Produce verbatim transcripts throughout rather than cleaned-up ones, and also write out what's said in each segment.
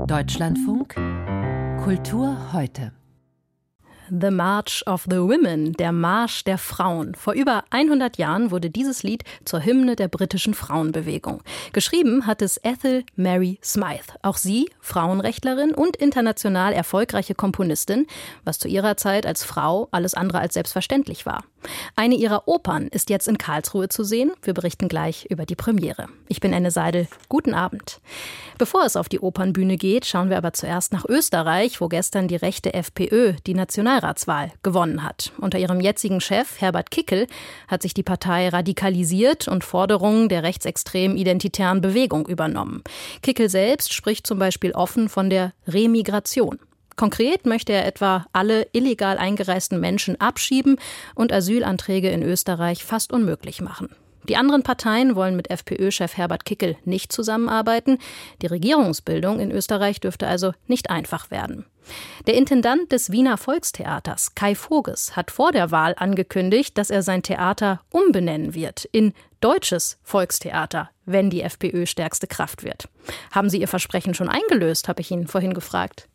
Deutschlandfunk Kultur heute. The March of the Women, der Marsch der Frauen. Vor über hundert Jahren wurde dieses Lied zur Hymne der britischen Frauenbewegung. Geschrieben hat es Ethel Mary Smyth. Auch sie, Frauenrechtlerin und international erfolgreiche Komponistin, was zu ihrer Zeit als Frau alles andere als selbstverständlich war. Eine ihrer Opern ist jetzt in Karlsruhe zu sehen. Wir berichten gleich über die Premiere. Ich bin Anne Seidel. Guten Abend. Bevor es auf die Opernbühne geht, schauen wir aber zuerst nach Österreich, wo gestern die rechte FPÖ die Nationalratswahl gewonnen hat. Unter ihrem jetzigen Chef Herbert Kickl hat sich die Partei radikalisiert und Forderungen der rechtsextremen identitären Bewegung übernommen. Kickl selbst spricht zum Beispiel offen von der Remigration. Konkret möchte er etwa alle illegal eingereisten Menschen abschieben und Asylanträge in Österreich fast unmöglich machen. Die anderen Parteien wollen mit FPÖ-Chef Herbert Kickl nicht zusammenarbeiten. Die Regierungsbildung in Österreich dürfte also nicht einfach werden. Der Intendant des Wiener Volkstheaters, Kai Voges, hat vor der Wahl angekündigt, dass er sein Theater umbenennen wird in Deutsches Volkstheater, wenn die FPÖ stärkste Kraft wird. Haben Sie Ihr Versprechen schon eingelöst, habe ich ihn vorhin gefragt.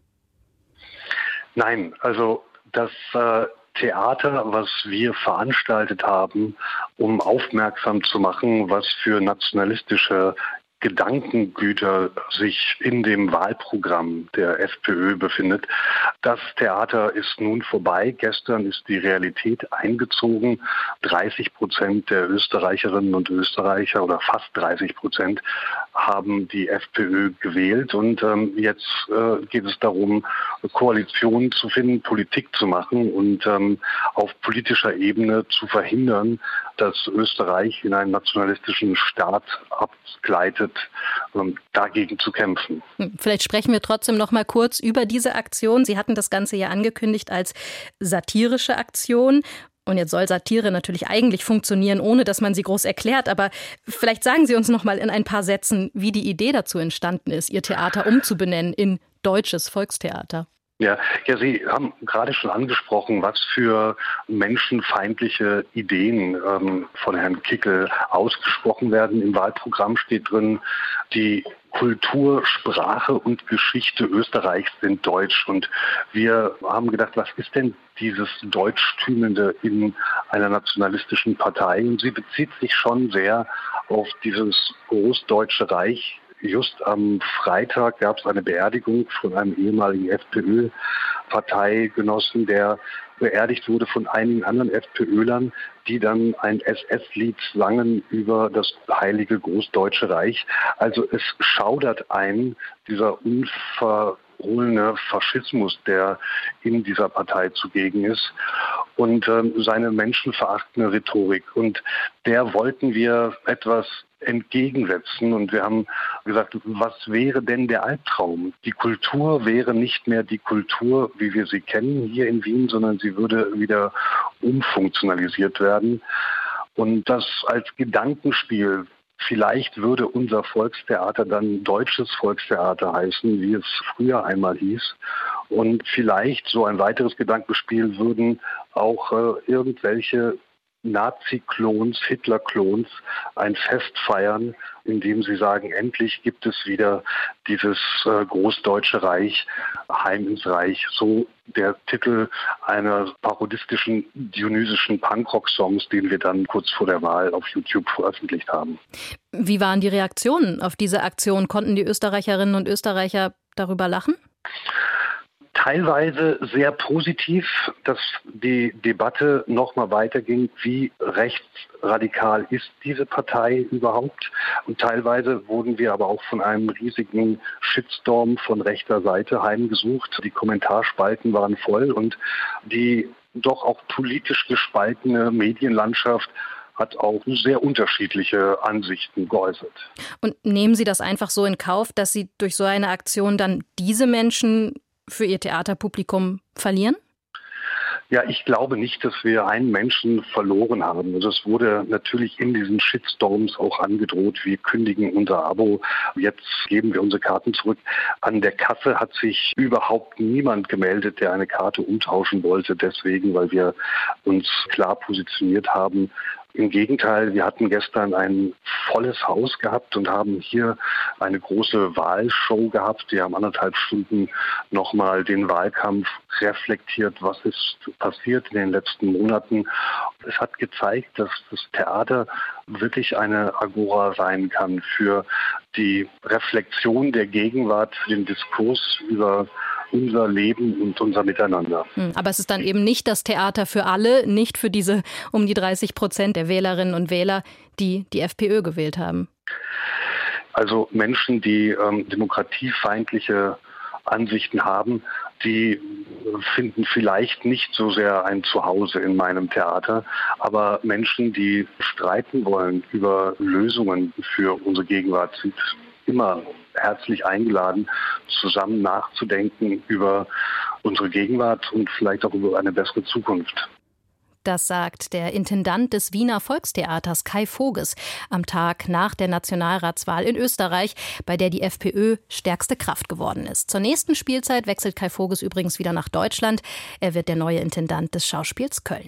Nein, also das äh, Theater, was wir veranstaltet haben, um aufmerksam zu machen, was für nationalistische Gedankengüter sich in dem Wahlprogramm der FPÖ befindet. Das Theater ist nun vorbei. Gestern ist die Realität eingezogen. dreißig Prozent der Österreicherinnen und Österreicher oder fast dreißig Prozent haben die FPÖ gewählt. Und ähm, jetzt äh, geht es darum, Koalitionen zu finden, Politik zu machen und ähm, auf politischer Ebene zu verhindern, dass Österreich in einen nationalistischen Staat abgleitet, um dagegen zu kämpfen. Vielleicht sprechen wir trotzdem noch mal kurz über diese Aktion. Sie hatten das Ganze ja angekündigt als satirische Aktion. Und jetzt soll Satire natürlich eigentlich funktionieren, ohne dass man sie groß erklärt. Aber vielleicht sagen Sie uns noch mal in ein paar Sätzen, wie die Idee dazu entstanden ist, Ihr Theater umzubenennen in Deutsches Volkstheater. Ja, ja, Sie haben gerade schon angesprochen, was für menschenfeindliche Ideen ähm, von Herrn Kickl ausgesprochen werden. Im Wahlprogramm steht drin, die Kultur, Sprache und Geschichte Österreichs sind deutsch. Und wir haben gedacht, was ist denn dieses Deutschtümende in einer nationalistischen Partei? Und sie bezieht sich schon sehr auf dieses Großdeutsche Reich. Just am Freitag gab es eine Beerdigung von einem ehemaligen FPÖ-Parteigenossen, der beerdigt wurde von einigen anderen FPÖlern, die dann ein S S-Lied sangen über das heilige Großdeutsche Reich. Also es schaudert ein, dieser unverhohlene Faschismus, der in dieser Partei zugegen ist, und ähm, seine menschenverachtende Rhetorik. Und der wollten wir etwas entgegensetzen. Und wir haben gesagt, was wäre denn der Albtraum? Die Kultur wäre nicht mehr die Kultur, wie wir sie kennen hier in Wien, sondern sie würde wieder umfunktionalisiert werden. Und das als Gedankenspiel. Vielleicht würde unser Volkstheater dann Deutsches Volkstheater heißen, wie es früher einmal hieß. Und vielleicht, so ein weiteres Gedankenspiel, würden auch äh, irgendwelche Nazi-Klons, Hitler-Klons ein Fest feiern, in dem sie sagen, endlich gibt es wieder dieses äh, Großdeutsche Reich, Heim ins Reich. So der Titel einer parodistischen, dionysischen Punkrock-Songs, den wir dann kurz vor der Wahl auf YouTube veröffentlicht haben. Wie waren die Reaktionen auf diese Aktion? Konnten die Österreicherinnen und Österreicher darüber lachen? Teilweise sehr positiv, dass die Debatte noch mal weiterging, wie rechtsradikal ist diese Partei überhaupt. Und teilweise wurden wir aber auch von einem riesigen Shitstorm von rechter Seite heimgesucht. Die Kommentarspalten waren voll und die doch auch politisch gespaltene Medienlandschaft hat auch sehr unterschiedliche Ansichten geäußert. Und nehmen Sie das einfach so in Kauf, dass Sie durch so eine Aktion dann diese Menschen für Ihr Theaterpublikum verlieren? Ja, ich glaube nicht, dass wir einen Menschen verloren haben. Also es wurde natürlich in diesen Shitstorms auch angedroht, wir kündigen unser Abo, jetzt geben wir unsere Karten zurück. An der Kasse hat sich überhaupt niemand gemeldet, der eine Karte umtauschen wollte, deswegen, weil wir uns klar positioniert haben. Im Gegenteil, wir hatten gestern ein volles Haus gehabt und haben hier eine große Wahlshow gehabt. Wir haben anderthalb Stunden nochmal den Wahlkampf reflektiert, was ist passiert in den letzten Monaten. Es hat gezeigt, dass das Theater wirklich eine Agora sein kann für die Reflexion der Gegenwart, für den Diskurs über unser Leben und unser Miteinander. Aber es ist dann eben nicht das Theater für alle, nicht für diese um die dreißig Prozent der Wählerinnen und Wähler, die die FPÖ gewählt haben. Also Menschen, die ähm, demokratiefeindliche Ansichten haben, die finden vielleicht nicht so sehr ein Zuhause in meinem Theater, aber Menschen, die streiten wollen über Lösungen für unsere Gegenwart, sind immer herzlich eingeladen, zusammen nachzudenken über unsere Gegenwart und vielleicht auch über eine bessere Zukunft. Das sagt der Intendant des Wiener Volkstheaters Kai Voges am Tag nach der Nationalratswahl in Österreich, bei der die FPÖ stärkste Kraft geworden ist. Zur nächsten Spielzeit wechselt Kai Voges übrigens wieder nach Deutschland. Er wird der neue Intendant des Schauspiels Köln.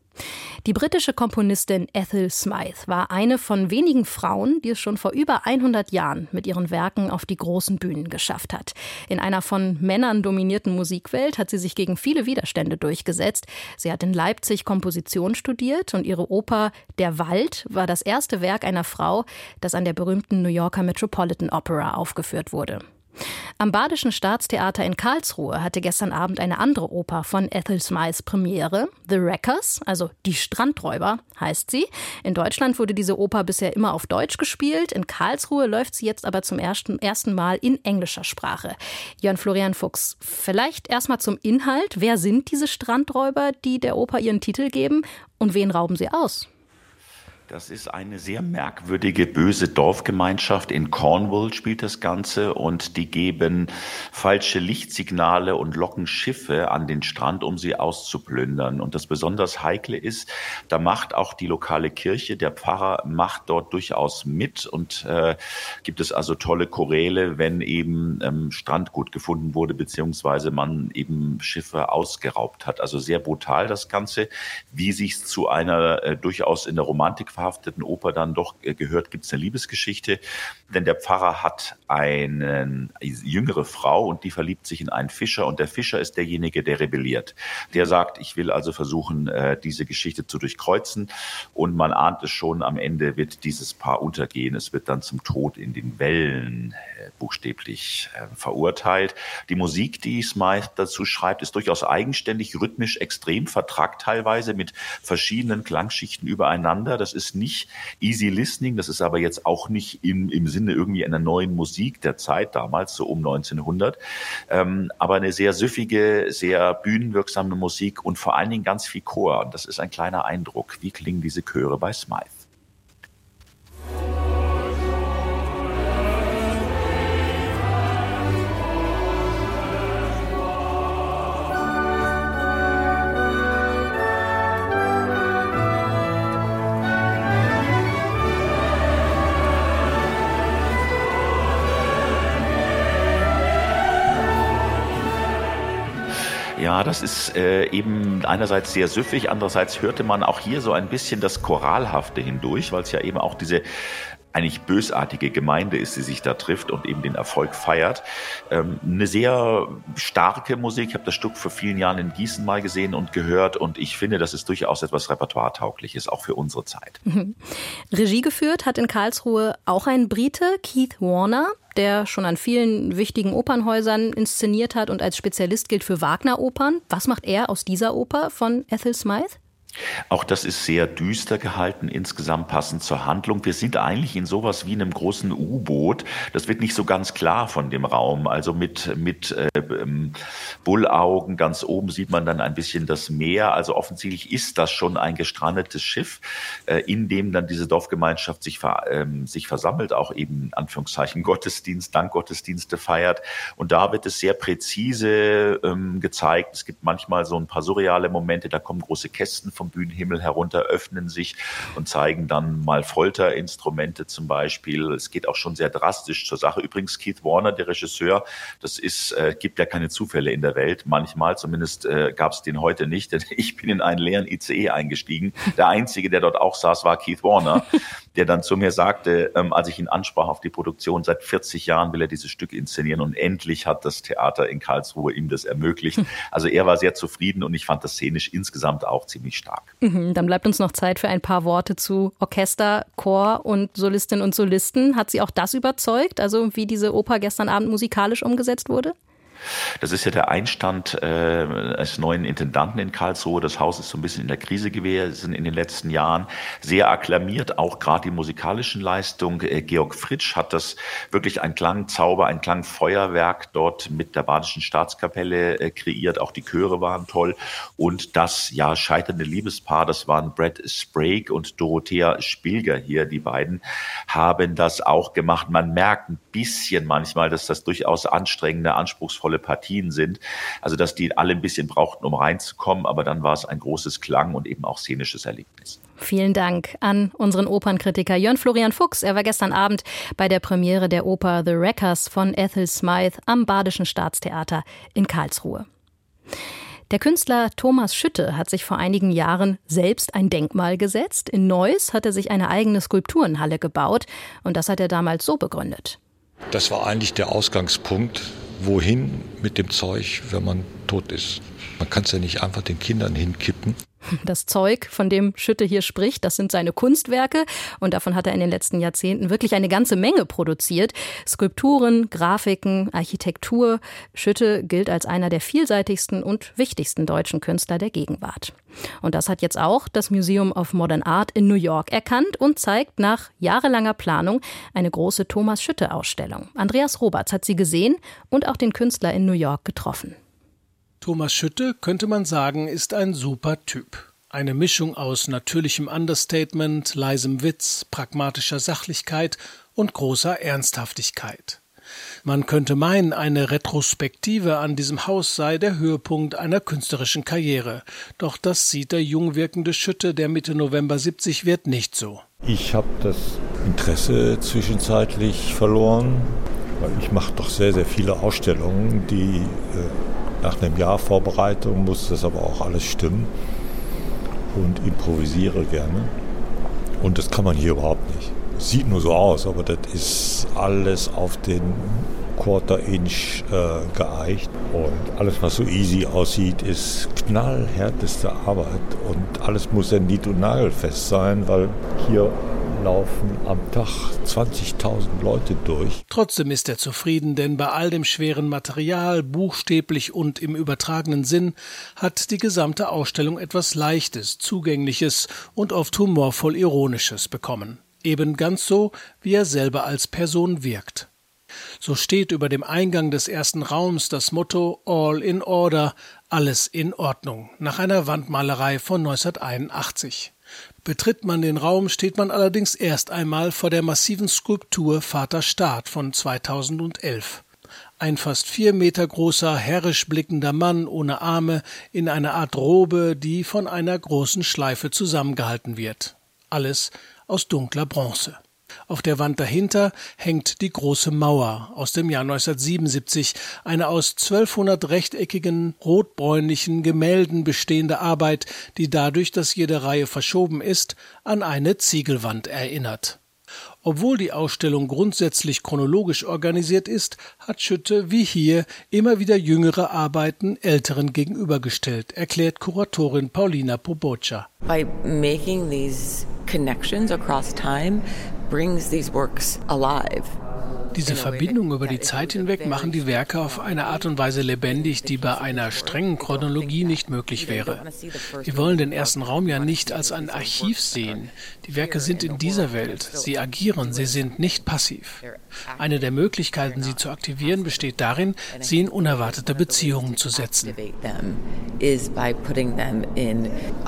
Die britische Komponistin Ethel Smyth war eine von wenigen Frauen, die es schon vor über hundert Jahren mit ihren Werken auf die großen Bühnen geschafft hat. In einer von Männern dominierten Musikwelt hat sie sich gegen viele Widerstände durchgesetzt. Sie hat in Leipzig Komposition studiert und ihre Oper Der Wald war das erste Werk einer Frau, das an der berühmten New Yorker Metropolitan Opera aufgeführt wurde. Am Badischen Staatstheater in Karlsruhe hatte gestern Abend eine andere Oper von Ethel Smyth Premiere. The Wreckers, also Die Strandräuber heißt sie. In Deutschland wurde diese Oper bisher immer auf Deutsch gespielt. In Karlsruhe läuft sie jetzt aber zum ersten, ersten Mal in englischer Jörn Jörn Florian Fuchs, vielleicht erstmal zum Inhalt. Wer sind diese Strandräuber, die der Oper ihren Titel geben, und wen rauben sie aus? Das ist eine sehr merkwürdige, böse Dorfgemeinschaft. In Cornwall spielt das Ganze und die geben falsche Lichtsignale und locken Schiffe an den Strand, um sie auszuplündern. Und das besonders Heikle ist, da macht auch die lokale Kirche, der Pfarrer macht dort durchaus mit und äh, gibt es also tolle Choräle, wenn eben ähm, Strandgut gefunden wurde, beziehungsweise man eben Schiffe ausgeraubt hat. Also sehr brutal das Ganze. Wie sich's zu einer äh, durchaus in der Romantik verhafteten Oper dann doch gehört, gibt es eine Liebesgeschichte, denn der Pfarrer hat eine jüngere Frau und die verliebt sich in einen Fischer und der Fischer ist derjenige, der rebelliert. Der sagt, ich will also versuchen, diese Geschichte zu durchkreuzen und man ahnt es schon, am Ende wird dieses Paar untergehen. Es wird dann zum Tod in den Wellen buchstäblich verurteilt. Die Musik, die Smyth dazu schreibt, ist durchaus eigenständig, rhythmisch extrem vertrackt teilweise mit verschiedenen Klangschichten übereinander. Das ist nicht easy listening, das ist aber jetzt auch nicht im, im Sinne irgendwie einer neuen Musik der Zeit damals, so um neunzehnhundert, ähm, aber eine sehr süffige, sehr bühnenwirksame Musik und vor allen Dingen ganz viel Chor. Und das ist ein kleiner Eindruck. Wie klingen diese Chöre bei Smyth? Ja, das ist äh, eben einerseits sehr süffig, andererseits hörte man auch hier so ein bisschen das Choralhafte hindurch, weil es ja eben auch diese eigentlich bösartige Gemeinde ist, die sich da trifft und eben den Erfolg feiert. Ähm, eine sehr starke Musik. Ich habe das Stück vor vielen Jahren in Gießen mal gesehen und gehört und ich finde, das ist durchaus etwas Repertoiretaugliches, auch für unsere Zeit. Mhm. Regie geführt hat in Karlsruhe auch ein Brite, Keith Warner, der schon an vielen wichtigen Opernhäusern inszeniert hat und als Spezialist gilt für Wagner-Opern. Was macht er aus dieser Oper von Ethel Smyth? Auch das ist sehr düster gehalten, insgesamt passend zur Handlung. Wir sind eigentlich in sowas wie einem großen U-Boot. Das wird nicht so ganz klar von dem Raum. Also mit, mit äh, Bullaugen, ganz oben sieht man dann ein bisschen das Meer. Also offensichtlich ist das schon ein gestrandetes Schiff, äh, in dem dann diese Dorfgemeinschaft sich, ver, ähm, sich versammelt, auch eben in Anführungszeichen Gottesdienst, Dankgottesdienste feiert. Und da wird es sehr präzise ähm, gezeigt. Es gibt manchmal so ein paar surreale Momente, da kommen große Kästen vom vom Bühnenhimmel herunter, öffnen sich und zeigen dann mal Folterinstrumente zum Beispiel. Es geht auch schon sehr drastisch zur Sache. Übrigens Keith Warner, der Regisseur, das ist, äh, gibt ja keine Zufälle in der Welt. Manchmal, zumindest äh, gab es den heute nicht, denn ich bin in einen leeren I C E eingestiegen. Der Einzige, der dort auch saß, war Keith Warner, der dann zu mir sagte, ähm, als ich ihn ansprach auf die Produktion, seit vierzig Jahren will er dieses Stück inszenieren und endlich hat das Theater in Karlsruhe ihm das ermöglicht. Also er war sehr zufrieden und ich fand das szenisch insgesamt auch ziemlich stark. Mhm, dann bleibt uns noch Zeit für ein paar Worte zu Orchester, Chor und Solistinnen und Solisten. Hat Sie auch das überzeugt, also wie diese Oper gestern Abend musikalisch umgesetzt wurde? Das ist ja der Einstand äh, als neuen Intendanten in Karlsruhe. Das Haus ist so ein bisschen in der Krise gewesen in den letzten Jahren. Sehr akklamiert, auch gerade die musikalischen Leistungen. Äh, Georg Fritsch hat das wirklich ein Klangzauber, ein Klangfeuerwerk dort mit der Badischen Staatskapelle äh, kreiert. Auch die Chöre waren toll. Und das ja scheiternde Liebespaar, das waren Brad Sprague und Dorothea Spilger hier. Die beiden haben das auch gemacht. Man merkt ein bisschen manchmal, dass das durchaus anstrengende, anspruchsvolle Partien sind. Also, dass die alle ein bisschen brauchten, um reinzukommen. Aber dann war es ein großes Klang- und eben auch szenisches Erlebnis. Vielen Dank an unseren Opernkritiker Jörn Florian Fuchs. Er war gestern Abend bei der Premiere der Oper The Wreckers von Ethel Smythe am Badischen Staatstheater in Karlsruhe. Der Künstler Thomas Schütte hat sich vor einigen Jahren selbst ein Denkmal gesetzt. In Neuss hat er sich eine eigene Skulpturenhalle gebaut. Und das hat er damals so begründet. Das war eigentlich der Ausgangspunkt. Wohin mit dem Zeug, wenn man tot ist? Man kann es ja nicht einfach den Kindern hinkippen. Das Zeug, von dem Schütte hier spricht, das sind seine Kunstwerke. Und davon hat er in den letzten Jahrzehnten wirklich eine ganze Menge produziert. Skulpturen, Grafiken, Architektur. Schütte gilt als einer der vielseitigsten und wichtigsten deutschen Künstler der Gegenwart. Und das hat jetzt auch das Museum of Modern Art in New York erkannt und zeigt nach jahrelanger Planung eine große Thomas-Schütte-Ausstellung. Andreas Roberts hat sie gesehen und auch den Künstler in New York getroffen. Thomas Schütte, könnte man sagen, ist ein super Typ. Eine Mischung aus natürlichem Understatement, leisem Witz, pragmatischer Sachlichkeit und großer Ernsthaftigkeit. Man könnte meinen, eine Retrospektive an diesem Haus sei der Höhepunkt einer künstlerischen Karriere. Doch das sieht der jung wirkende Schütte, der Mitte November siebzig wird, nicht so. Ich habe das Interesse zwischenzeitlich verloren, weil ich mache doch sehr, sehr viele Ausstellungen, die äh, nach einem Jahr Vorbereitung muss das aber auch alles stimmen und improvisiere gerne. Und das kann man hier überhaupt nicht. Sieht nur so aus, aber das ist alles auf den Quarter-Inch äh, geeicht. Und alles, was so easy aussieht, ist knallhärteste Arbeit. Und alles muss ja nied- und nagelfest sein, weil hier laufen am Tag zwanzigtausend Leute durch. Trotzdem ist er zufrieden, denn bei all dem schweren Material, buchstäblich und im übertragenen Sinn, hat die gesamte Ausstellung etwas Leichtes, Zugängliches und oft humorvoll Ironisches bekommen. Eben ganz so, wie er selber als Person wirkt. So steht über dem Eingang des ersten Raums das Motto All in Order, alles in Ordnung, nach einer Wandmalerei von neunzehnhunderteinundachtzig. Betritt man den Raum, steht man allerdings erst einmal vor der massiven Skulptur Vater Staat von zweitausendelf. Ein fast vier Meter großer, herrisch blickender Mann ohne Arme in einer Art Robe, die von einer großen Schleife zusammengehalten wird. Alles aus dunkler Bronze. Auf der Wand dahinter hängt die Große Mauer aus dem Jahr neunzehnhundertsiebenundsiebzig, eine aus zwölfhundert rechteckigen, rotbräunlichen Gemälden bestehende Arbeit, die dadurch, dass jede Reihe verschoben ist, an eine Ziegelwand erinnert. Obwohl die Ausstellung grundsätzlich chronologisch organisiert ist, hat Schütte, wie hier, immer wieder jüngere Arbeiten älteren gegenübergestellt, erklärt Kuratorin Paulina Pobocza. By making these connections across time brings these works alive. Diese Verbindung über die Zeit hinweg machen die Werke auf eine Art und Weise lebendig, die bei einer strengen Chronologie nicht möglich wäre. Wir wollen den ersten Raum ja nicht als ein Archiv sehen. Die Werke sind in dieser Welt. Sie agieren, sie sind nicht passiv. Eine der Möglichkeiten, sie zu aktivieren, besteht darin, sie in unerwartete Beziehungen zu setzen.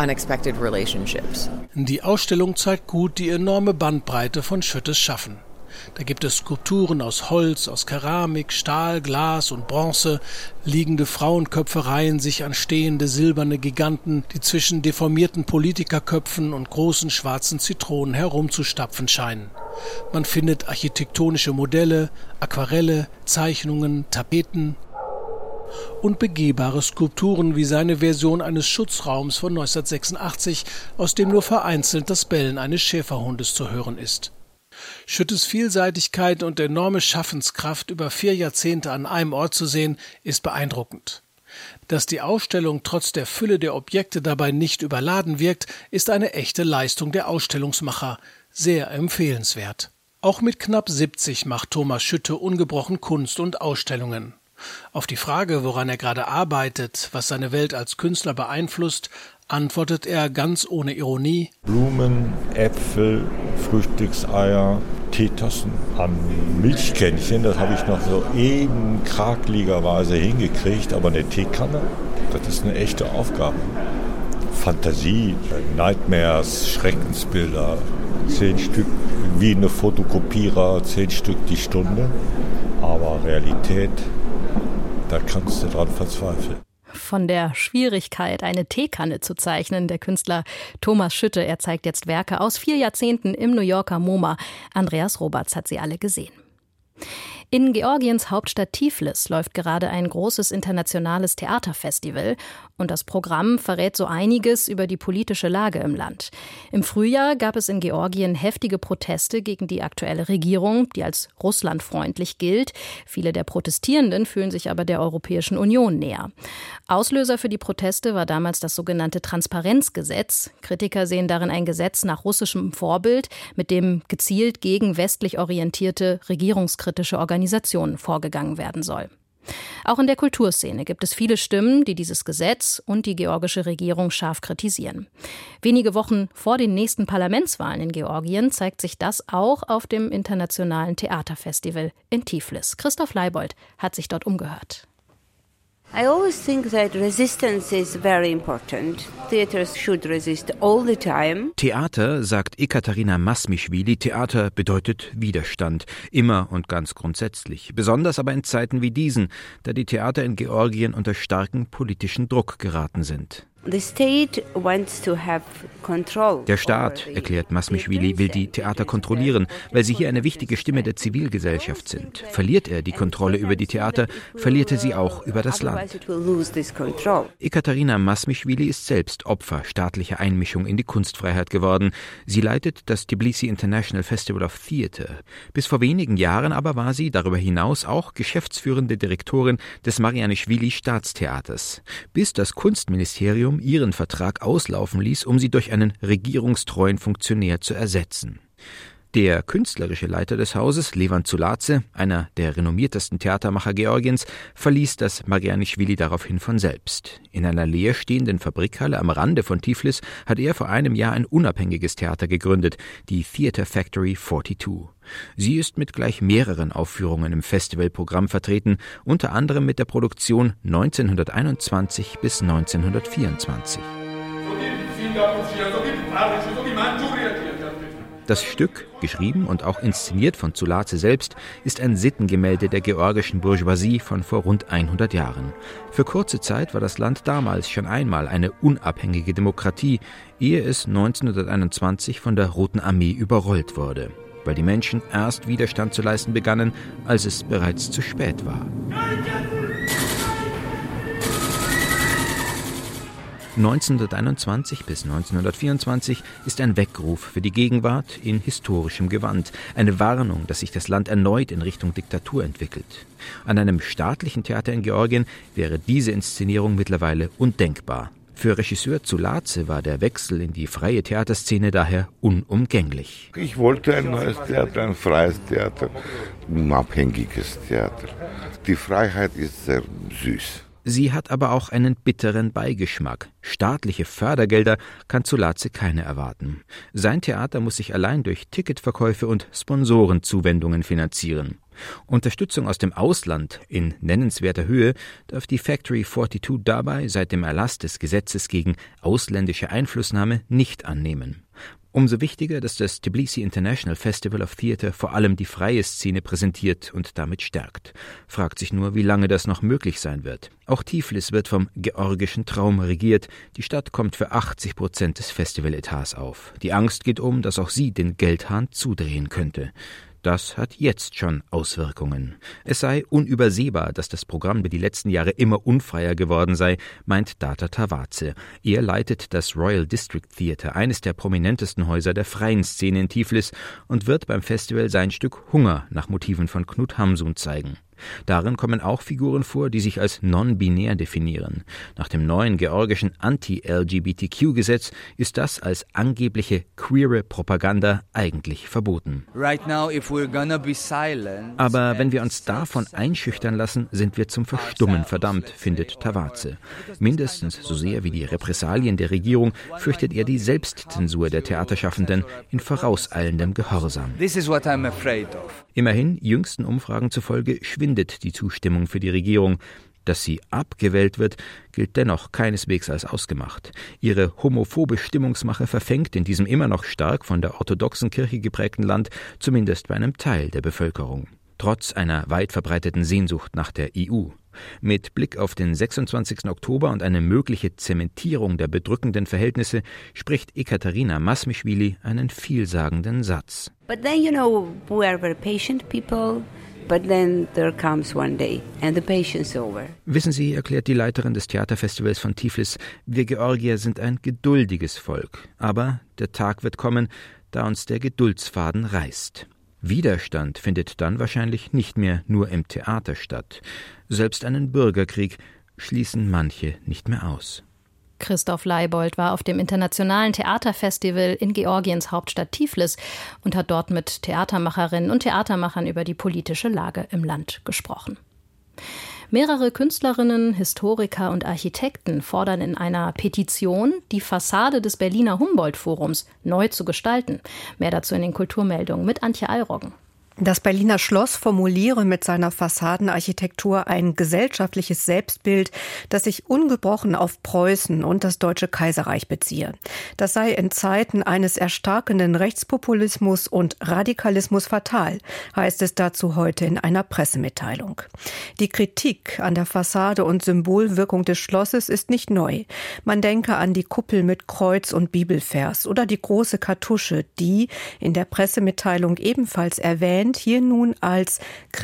Die Ausstellung zeigt gut die enorme Bandbreite von Schüttes Schaffen. Da gibt es Skulpturen aus Holz, aus Keramik, Stahl, Glas und Bronze, liegende Frauenköpfe reihen sich an stehende silberne Giganten, die zwischen deformierten Politikerköpfen und großen schwarzen Zitronen herumzustapfen scheinen. Man findet architektonische Modelle, Aquarelle, Zeichnungen, Tapeten und begehbare Skulpturen wie seine Version eines Schutzraums von neunzehnhundertsechsundachtzig, aus dem nur vereinzelt das Bellen eines Schäferhundes zu hören ist. Schüttes Vielseitigkeit und enorme Schaffenskraft über vier Jahrzehnte an einem Ort zu sehen, ist beeindruckend. Dass die Ausstellung trotz der Fülle der Objekte dabei nicht überladen wirkt, ist eine echte Leistung der Ausstellungsmacher, sehr empfehlenswert. Auch mit knapp siebzig macht Thomas Schütte ungebrochen Kunst und Ausstellungen. Auf die Frage, woran er gerade arbeitet, was seine Welt als Künstler beeinflusst, antwortet er ganz ohne Ironie: Blumen, Äpfel, Frühstückseier, Teetassen, am Milchkännchen, das habe ich noch so eben krakeligerweise hingekriegt, aber eine Teekanne, das ist eine echte Aufgabe. Fantasie, Nightmares, Schreckensbilder, zehn Stück wie eine Fotokopierer, zehn Stück die Stunde, aber Realität, da kannst du dran verzweifeln. Von der Schwierigkeit, eine Teekanne zu zeichnen, der Künstler Thomas Schütte. Er zeigt jetzt Werke aus vier Jahrzehnten im New Yorker MoMA. Andreas Roberts hat sie alle gesehen. In Georgiens Hauptstadt Tiflis läuft gerade ein großes internationales Theaterfestival und das Programm verrät so einiges über die politische Lage im Land. Im Frühjahr gab es in Georgien heftige Proteste gegen die aktuelle Regierung, die als russlandfreundlich gilt. Viele der Protestierenden fühlen sich aber der Europäischen Union näher. Auslöser für die Proteste war damals das sogenannte Transparenzgesetz. Kritiker sehen darin ein Gesetz nach russischem Vorbild, mit dem gezielt gegen westlich orientierte regierungskritische Organisationen vorgegangen werden soll. Auch in der Kulturszene gibt es viele Stimmen, die dieses Gesetz und die georgische Regierung scharf kritisieren. Wenige Wochen vor den nächsten Parlamentswahlen in Georgien zeigt sich das auch auf dem internationalen Theaterfestival in Tiflis. Christoph Leibold hat sich dort umgehört. I always think that resistance is very important. Theaters should resist all the time. Theater, sagt Ekaterina Masmischwili, Theater bedeutet Widerstand. Immer und ganz grundsätzlich. Besonders aber in Zeiten wie diesen, da die Theater in Georgien unter starken politischen Druck geraten sind. The state wants to have control. Der Staat, erklärt Masmischwili, will die Theater kontrollieren, weil sie hier eine wichtige Stimme der Zivilgesellschaft sind. Verliert er die Kontrolle über die Theater, verliert er sie auch über das Land. Ekaterina Masmischwili ist selbst Opfer staatlicher Einmischung in die Kunstfreiheit geworden. Sie leitet das Tbilisi International Festival of Theatre. Bis vor wenigen Jahren aber war sie darüber hinaus auch geschäftsführende Direktorin des Marianischwili Staatstheaters, bis das Kunstministerium ihren Vertrag auslaufen ließ, um sie durch einen regierungstreuen Funktionär zu ersetzen. Der künstlerische Leiter des Hauses, Levan Zulaze, einer der renommiertesten Theatermacher Georgiens, verließ das Marianischwili daraufhin von selbst. In einer leerstehenden Fabrikhalle am Rande von Tiflis hat er vor einem Jahr ein unabhängiges Theater gegründet, die Theatre Factory zweiundvierzig. Sie ist mit gleich mehreren Aufführungen im Festivalprogramm vertreten, unter anderem mit der Produktion neunzehnhunderteinundzwanzig bis neunzehnhundertvierundzwanzig. Das Stück, geschrieben und auch inszeniert von Zulaze selbst, ist ein Sittengemälde der georgischen Bourgeoisie von vor rund hundert Jahren. Für kurze Zeit war das Land damals schon einmal eine unabhängige Demokratie, ehe es neunzehnhunderteinundzwanzig von der Roten Armee überrollt wurde, weil die Menschen erst Widerstand zu leisten begannen, als es bereits zu spät war. neunzehnhunderteinundzwanzig bis neunzehnhundertvierundzwanzig ist ein Weckruf für die Gegenwart in historischem Gewand, eine Warnung, dass sich das Land erneut in Richtung Diktatur entwickelt. An einem staatlichen Theater in Georgien wäre diese Inszenierung mittlerweile undenkbar. Für Regisseur Zulaze war der Wechsel in die freie Theaterszene daher unumgänglich. Ich wollte ein neues Theater, ein freies Theater, ein unabhängiges Theater. Die Freiheit ist sehr süß. Sie hat aber auch einen bitteren Beigeschmack. Staatliche Fördergelder kann Zulaze keine erwarten. Sein Theater muss sich allein durch Ticketverkäufe und Sponsorenzuwendungen finanzieren. Unterstützung aus dem Ausland in nennenswerter Höhe darf die Factory zweiundvierzig dabei seit dem Erlass des Gesetzes gegen ausländische Einflussnahme nicht annehmen. Umso wichtiger, dass das Tbilisi International Festival of Theatre vor allem die freie Szene präsentiert und damit stärkt. Fragt sich nur, wie lange das noch möglich sein wird. Auch Tiflis wird vom georgischen Traum regiert. Die Stadt kommt für achtzig Prozent des Festivaletats auf. Die Angst geht um, dass auch sie den Geldhahn zudrehen könnte. Das hat jetzt schon Auswirkungen. Es sei unübersehbar, dass das Programm über die letzten Jahre immer unfreier geworden sei, meint Data Tavaze. Er leitet das Royal District Theatre, eines der prominentesten Häuser der freien Szene in Tiflis, und wird beim Festival sein Stück Hunger nach Motiven von Knut Hamsun zeigen. Darin kommen auch Figuren vor, die sich als non-binär definieren. Nach dem neuen georgischen Anti-L G B T Q-Gesetz ist das als angebliche queere Propaganda eigentlich verboten. Aber wenn wir uns davon einschüchtern lassen, sind wir zum Verstummen verdammt, findet Tavaze. Mindestens so sehr wie die Repressalien der Regierung fürchtet er die Selbstzensur der Theaterschaffenden in vorauseilendem Gehorsam. Immerhin, jüngsten Umfragen zufolge, schwindet die Zustimmung für die Regierung. Dass sie abgewählt wird, gilt dennoch keineswegs als ausgemacht. Ihre homophobe Stimmungsmache verfängt in diesem immer noch stark von der orthodoxen Kirche geprägten Land zumindest bei einem Teil der Bevölkerung. Trotz einer weit verbreiteten Sehnsucht nach der E U. Mit Blick auf den sechsundzwanzigsten Oktober und eine mögliche Zementierung der bedrückenden Verhältnisse spricht Ekaterina Masmischwili einen vielsagenden Satz. But then, you know, we are very patient people. But then there comes one day and the patience over. Wissen Sie, erklärt die Leiterin des Theaterfestivals von Tiflis, wir Georgier sind ein geduldiges Volk. Aber der Tag wird kommen, da uns der Geduldsfaden reißt. Widerstand findet dann wahrscheinlich nicht mehr nur im Theater statt. Selbst einen Bürgerkrieg schließen manche nicht mehr aus. Christoph Leibold war auf dem Internationalen Theaterfestival in Georgiens Hauptstadt Tiflis und hat dort mit Theatermacherinnen und Theatermachern über die politische Lage im Land gesprochen. Mehrere Künstlerinnen, Historiker und Architekten fordern in einer Petition, die Fassade des Berliner Humboldt-Forums neu zu gestalten. Mehr dazu in den Kulturmeldungen mit Antje Allroggen. Das Berliner Schloss formuliere mit seiner Fassadenarchitektur ein gesellschaftliches Selbstbild, das sich ungebrochen auf Preußen und das Deutsche Kaiserreich beziehe. Das sei in Zeiten eines erstarkenden Rechtspopulismus und Radikalismus fatal, heißt es dazu heute in einer Pressemitteilung. Die Kritik an der Fassade und Symbolwirkung des Schlosses ist nicht neu. Man denke an die Kuppel mit Kreuz und Bibelvers oder die große Kartusche, die in der Pressemitteilung ebenfalls erwähnt, hier nun als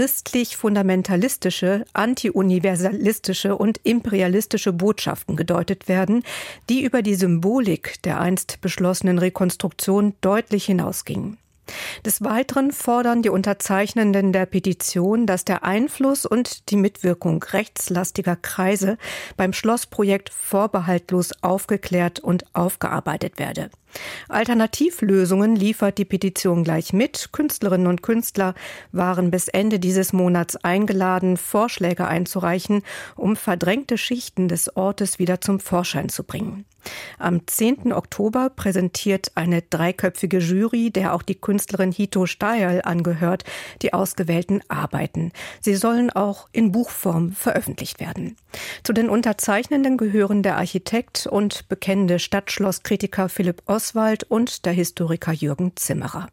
christlich-fundamentalistische, anti-universalistische und imperialistische Botschaften gedeutet werden, die über die Symbolik der einst beschlossenen Rekonstruktion deutlich hinausgingen. Des Weiteren fordern die Unterzeichnenden der Petition, dass der Einfluss und die Mitwirkung rechtslastiger Kreise beim Schlossprojekt vorbehaltlos aufgeklärt und aufgearbeitet werde. Alternativlösungen liefert die Petition gleich mit. Künstlerinnen und Künstler waren bis Ende dieses Monats eingeladen, Vorschläge einzureichen, um verdrängte Schichten des Ortes wieder zum Vorschein zu bringen. Am zehnten Oktober präsentiert eine dreiköpfige Jury, der auch die Künstlerin Hito Steyerl angehört, die ausgewählten Arbeiten. Sie sollen auch in Buchform veröffentlicht werden. Zu den Unterzeichnenden gehören der Architekt und bekennende Stadtschlosskritiker Philipp Oswald und der Historiker Jürgen Zimmerer.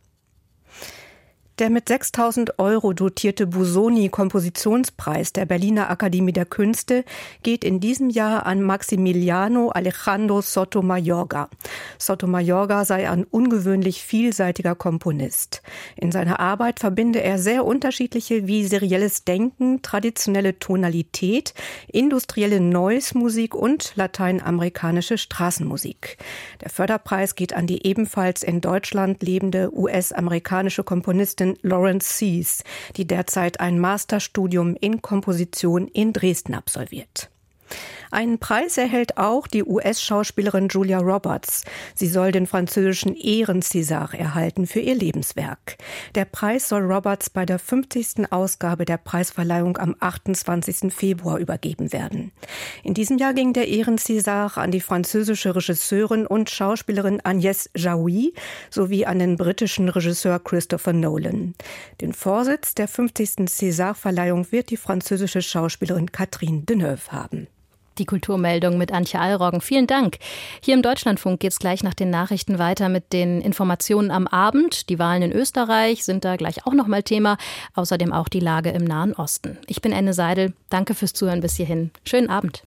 Der mit sechstausend Euro dotierte Busoni-Kompositionspreis der Berliner Akademie der Künste geht in diesem Jahr an Maximiliano Alejandro Sotomayorga. Sotomayorga sei ein ungewöhnlich vielseitiger Komponist. In seiner Arbeit verbinde er sehr unterschiedliche wie serielles Denken, traditionelle Tonalität, industrielle Noise-Musik und lateinamerikanische Straßenmusik. Der Förderpreis geht an die ebenfalls in Deutschland lebende U S-amerikanische Komponistin Lawrence Sees, die derzeit ein Masterstudium in Komposition in Dresden absolviert. Einen Preis erhält auch die U S-Schauspielerin Julia Roberts. Sie soll den französischen Ehren-César erhalten für ihr Lebenswerk. Der Preis soll Roberts bei der fünfzigsten Ausgabe der Preisverleihung am achtundzwanzigsten Februar übergeben werden. In diesem Jahr ging der Ehren-César an die französische Regisseurin und Schauspielerin Agnès Jaoui sowie an den britischen Regisseur Christopher Nolan. Den Vorsitz der fünfzigsten César-Verleihung wird die französische Schauspielerin Catherine Deneuve haben. Die Kulturmeldung mit Antje Allroggen. Vielen Dank. Hier im Deutschlandfunk geht es gleich nach den Nachrichten weiter mit den Informationen am Abend. Die Wahlen in Österreich sind da gleich auch nochmal Thema. Außerdem auch die Lage im Nahen Osten. Ich bin Enne Seidel. Danke fürs Zuhören bis hierhin. Schönen Abend.